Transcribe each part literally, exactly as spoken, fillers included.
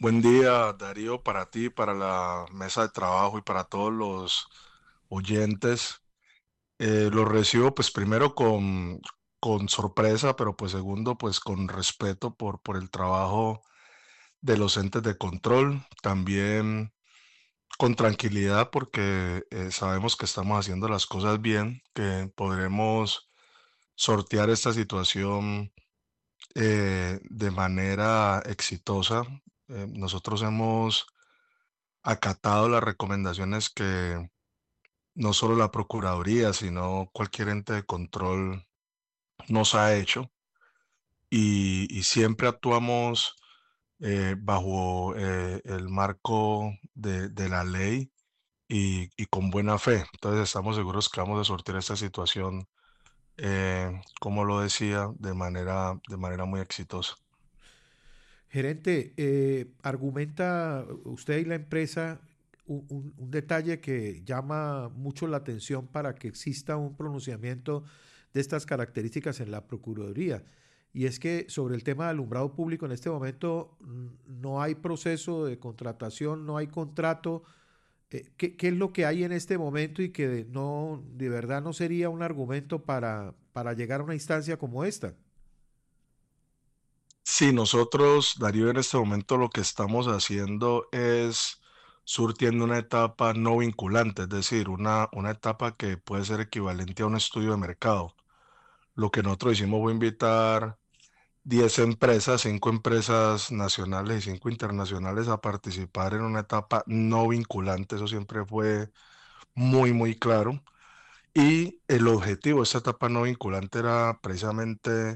Buen día, Darío, para ti, para la mesa de trabajo y para todos los oyentes. Eh, lo recibo pues primero con, con sorpresa, pero pues segundo pues con respeto por, por el trabajo de los entes de control. También con tranquilidad porque eh, sabemos que estamos haciendo las cosas bien, que podremos sortear esta situación eh, de manera exitosa. Eh, nosotros hemos acatado las recomendaciones que no solo la Procuraduría, sino cualquier ente de control nos ha hecho y, y siempre actuamos eh, bajo eh, el marco de, de la ley y, y con buena fe. Entonces estamos seguros que vamos a sortear esta situación, eh, como lo decía, de manera, de manera muy exitosa. Gerente, eh, argumenta usted y la empresa un, un- un detalle que llama mucho la atención para que exista un pronunciamiento de estas características en la Procuraduría. Y es que sobre el tema de alumbrado público en este momento mm, no hay proceso de contratación, no hay contrato. Eh, ¿qué, qué es lo que hay en este momento y que de- no, de verdad no sería un argumento para, para llegar a una instancia como esta? Sí, nosotros, Darío, en este momento lo que estamos haciendo es surtiendo una etapa no vinculante, es decir, una, una etapa que puede ser equivalente a un estudio de mercado. Lo que nosotros hicimos fue invitar diez empresas, cinco empresas nacionales y cinco internacionales a participar en una etapa no vinculante. Eso siempre fue muy, muy claro. Y el objetivo de esta etapa no vinculante era precisamente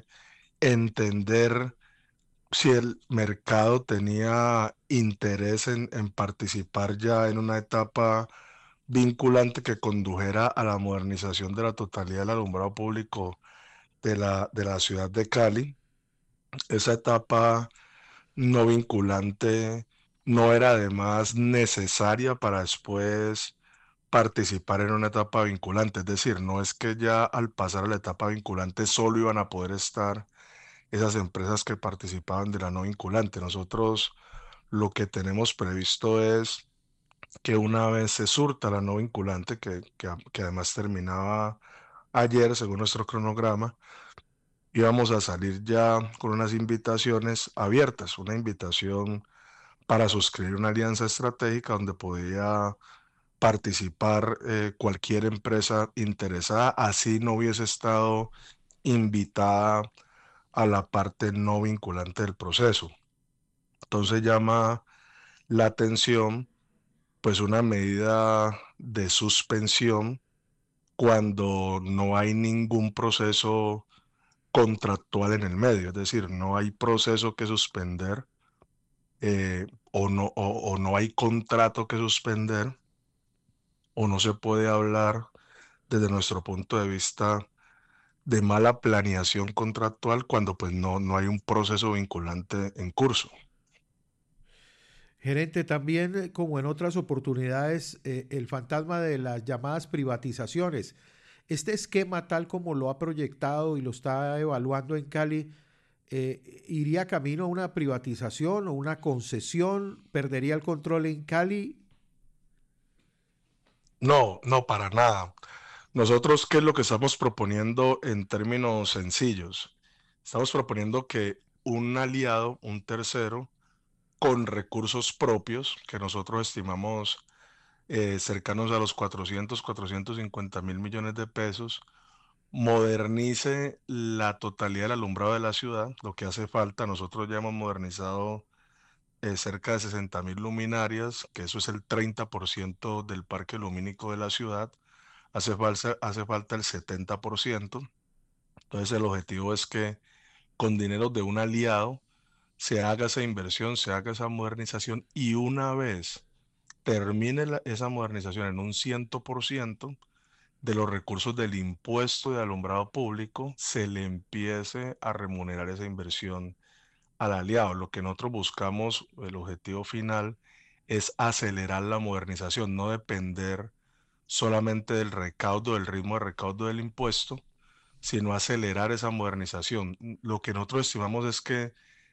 entender si el mercado tenía interés en, en participar ya en una etapa vinculante que condujera a la modernización de la totalidad del alumbrado público de la, de la ciudad de Cali. Esa etapa no vinculante no era además necesaria para después participar en una etapa vinculante. Es decir, no es que ya al pasar a la etapa vinculante solo iban a poder estar esas empresas que participaban de la no vinculante. Nosotros lo que tenemos previsto es que una vez se surta la no vinculante, que, que, que además terminaba ayer, según nuestro cronograma, íbamos a salir ya con unas invitaciones abiertas, una invitación para suscribir una alianza estratégica donde podía participar eh, cualquier empresa interesada, así no hubiese estado invitada a la parte no vinculante del proceso. Entonces llama la atención pues una medida de suspensión cuando no hay ningún proceso contractual en el medio, es decir, no hay proceso que suspender eh, o, no, o, o no hay contrato que suspender o no se puede hablar desde nuestro punto de vista de mala planeación contractual cuando pues no, no hay un proceso vinculante en curso. Gerente, también eh, como en otras oportunidades, eh, el fantasma de las llamadas privatizaciones. Este esquema, tal como lo ha proyectado y lo está evaluando en Cali, eh, ¿iría camino a una privatización o una concesión? ¿Perdería el control en Cali? No, no, para nada. Nosotros, ¿qué es lo que estamos proponiendo en términos sencillos? Estamos proponiendo que un aliado, un tercero, con recursos propios, que nosotros estimamos eh, cercanos a los cuatrocientos, cuatrocientos cincuenta mil millones de pesos, modernice la totalidad del alumbrado de la ciudad, lo que hace falta. Nosotros ya hemos modernizado eh, cerca de sesenta mil luminarias, que eso es el treinta por ciento del parque lumínico de la ciudad. Hace falta, hace falta el setenta por ciento. Entonces el objetivo es que con dinero de un aliado se haga esa inversión, se haga esa modernización y una vez termine la- esa modernización en un cien por ciento de los recursos del impuesto de alumbrado público, se le empiece a remunerar esa inversión al aliado. Lo que nosotros buscamos, el objetivo final, es acelerar la modernización, no depender solamente del recaudo, del ritmo de recaudo del impuesto, sino acelerar esa modernización. Lo que nosotros estimamos es que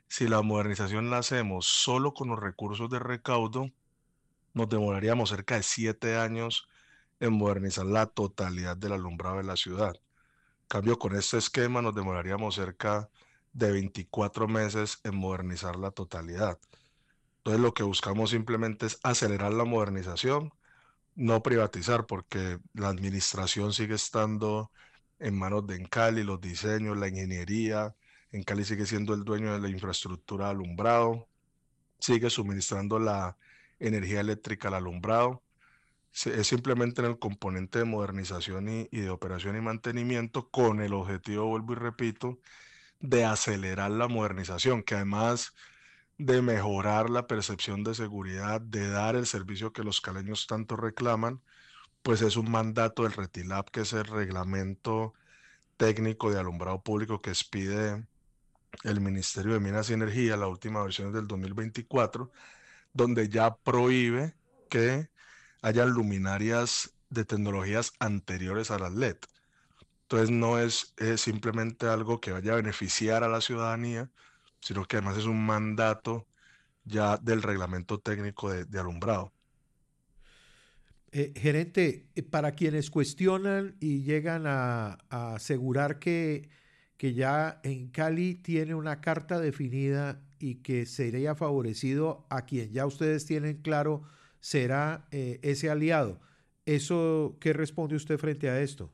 Si la modernización la hacemos solo con los recursos de recaudo, nos demoraríamos cerca de siete años en modernizar la totalidad del alumbrado de la ciudad. En cambio, con este esquema nos demoraríamos cerca de veinticuatro meses en modernizar la totalidad. Entonces, lo que buscamos simplemente es acelerar la modernización, no privatizar, porque la administración sigue estando en manos de Encali, los diseños, la ingeniería. Encali sigue siendo el dueño de la infraestructura de alumbrado, sigue suministrando la energía eléctrica al alumbrado. Se- Es simplemente en el componente de modernización y, y de operación y mantenimiento con el objetivo, vuelvo y repito, de acelerar la modernización, que además de mejorar la percepción de seguridad, de dar el servicio que los caleños tanto reclaman, pues es un mandato del RETILAB, que es el reglamento técnico de alumbrado público que expide el Ministerio de Minas y Energía. La última versión es del dos mil veinticuatro, donde ya prohíbe que hayan luminarias de tecnologías anteriores a las L E D. Entonces no es, eh, simplemente algo que vaya a beneficiar a la ciudadanía, sino que además es un mandato ya del reglamento técnico de, de alumbrado. Eh, gerente, eh, para quienes cuestionan y llegan a, a asegurar que, que ya en Cali tiene una carta definida y que sería favorecido a quien ya ustedes tienen claro será eh, ese aliado. ¿Eso qué responde usted frente a esto?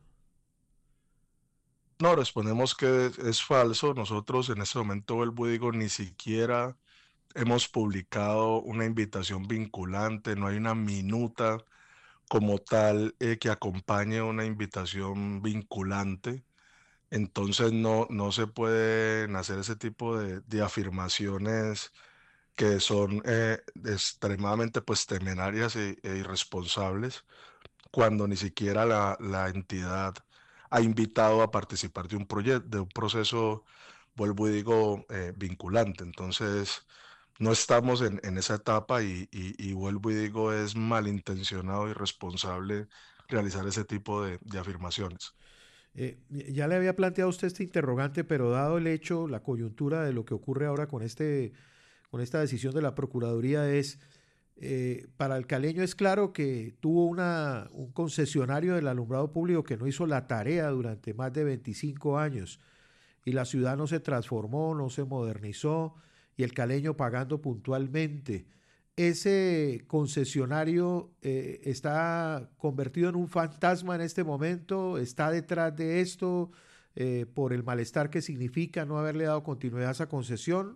No, respondemos que es, es falso. Nosotros en este momento, vuelvo y digo, ni siquiera hemos publicado una invitación vinculante, no hay una minuta como tal eh, que acompañe una invitación vinculante. Entonces no, no se pueden hacer ese tipo de, de afirmaciones que son eh, extremadamente pues temerarias e, e irresponsables, cuando ni siquiera la, la entidad ha invitado a participar de un proyecto, de un proceso, vuelvo y digo, eh, vinculante. Entonces, no estamos en, en esa etapa y, y- y vuelvo y digo, es malintencionado y irresponsable realizar ese tipo de, de afirmaciones. Eh, ya le había planteado a usted este interrogante, pero dado el hecho, la coyuntura de lo que ocurre ahora con, este, con esta decisión de la Procuraduría es, eh, para el caleño es claro que tuvo una, un concesionario del alumbrado público que no hizo la tarea durante más de veinticinco años y la ciudad no se transformó, no se modernizó y el caleño pagando puntualmente. Ese concesionario eh, está convertido en un fantasma en este momento, está detrás de esto eh, por el malestar que significa no haberle dado continuidad a esa concesión.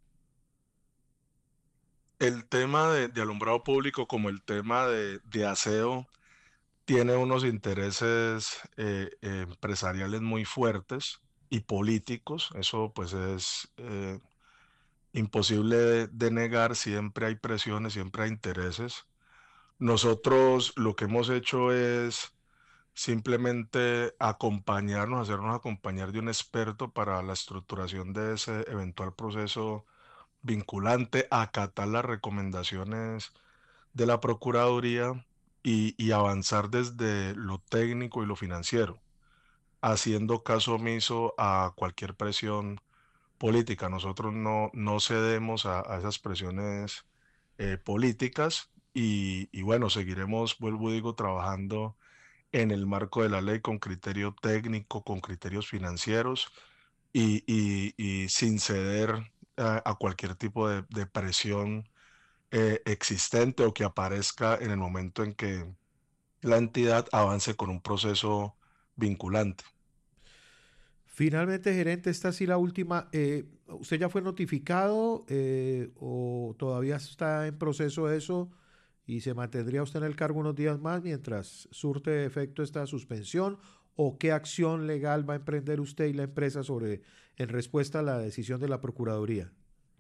El tema de, de alumbrado público, como el tema de, de aseo, tiene unos intereses eh, eh, empresariales muy fuertes y políticos. Eso pues es eh, imposible de, de negar. Siempre hay presiones, siempre hay intereses. Nosotros lo que hemos hecho es simplemente acompañarnos, hacernos acompañar de un experto para la estructuración de ese eventual proceso vinculante, acatar las recomendaciones de la Procuraduría y, y avanzar desde lo técnico y lo financiero, haciendo caso omiso a cualquier presión política. Nosotros no, no cedemos a, a esas presiones eh, políticas y, y bueno, seguiremos, vuelvo y digo, trabajando en el marco de la ley con criterio técnico, con criterios financieros y, y- y sin ceder a, a cualquier tipo de, de presión eh, existente o que aparezca en el momento en que la entidad avance con un proceso vinculante. Finalmente, gerente, esta sí la última. Eh, ¿Usted ya fue notificado eh, o todavía está en proceso eso y se mantendría usted en el cargo unos días más mientras surte efecto esta suspensión? ¿O qué acción legal va a emprender usted y la empresa sobre en respuesta a la decisión de la Procuraduría?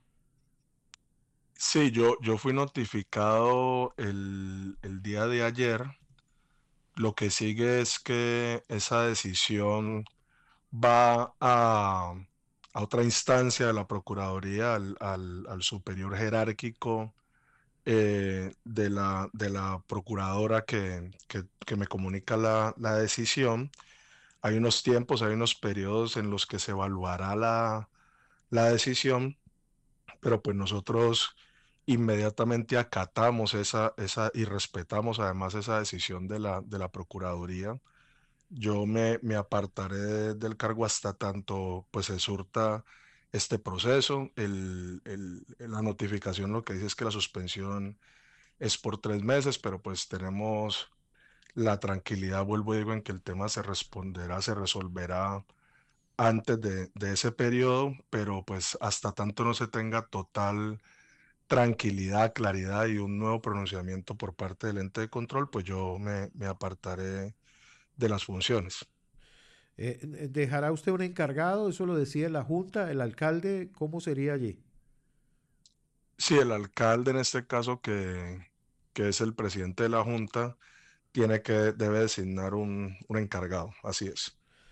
Sí, yo, yo fui notificado el, el día de ayer. Lo que sigue es que esa decisión va a, a otra instancia de la Procuraduría, al, al- al superior jerárquico eh, de la, de la procuradora que, que- que me comunica la, la decisión. Hay unos tiempos, hay unos periodos en los que se evaluará la, la decisión pero pues nosotros inmediatamente acatamos esa, esa y respetamos además esa decisión de la, de la Procuraduría. Yo me, me apartaré del cargo hasta tanto pues se surta este proceso. El, el- la notificación lo que dice es que la suspensión es por tres meses, pero pues tenemos la tranquilidad, vuelvo y digo, en que el tema se responderá, se resolverá antes de, de ese periodo, pero pues hasta tanto no se tenga total tranquilidad, claridad y un nuevo pronunciamiento por parte del ente de control, pues yo me, me apartaré de las funciones. Eh, ¿Dejará usted un encargado? Eso lo decide la Junta, el alcalde, ¿cómo sería allí? Si el alcalde en este caso, que, que es el presidente de la Junta, tiene que, debe designar un, un encargado, así es.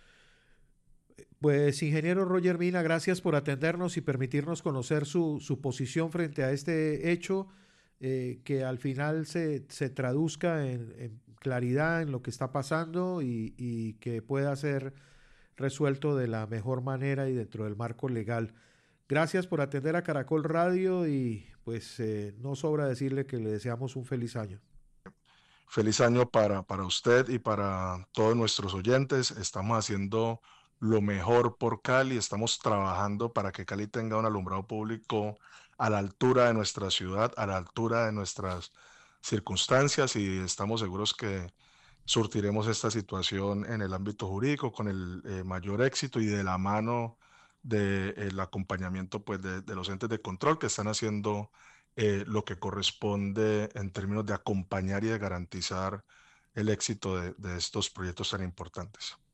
Pues, ingeniero Roger Mina, gracias por atendernos y permitirnos conocer su, su posición frente a este hecho, eh, que al final se, se traduzca en, en, claridad en lo que está pasando y, y que pueda ser resuelto de la mejor manera y dentro del marco legal. Gracias por atender a Caracol Radio y pues eh, no sobra decirle que le deseamos un feliz año. Feliz año para, para usted y para todos nuestros oyentes. Estamos haciendo lo mejor por Cali, estamos trabajando para que Cali tenga un alumbrado público a la altura de nuestra ciudad, a la altura de nuestras circunstancias y estamos seguros que surtiremos esta situación en el ámbito jurídico con el eh, mayor éxito y de la mano del acompañamiento pues, de, de los entes de control que están haciendo eh, lo que corresponde en términos de acompañar y de garantizar el éxito de, de estos proyectos tan importantes.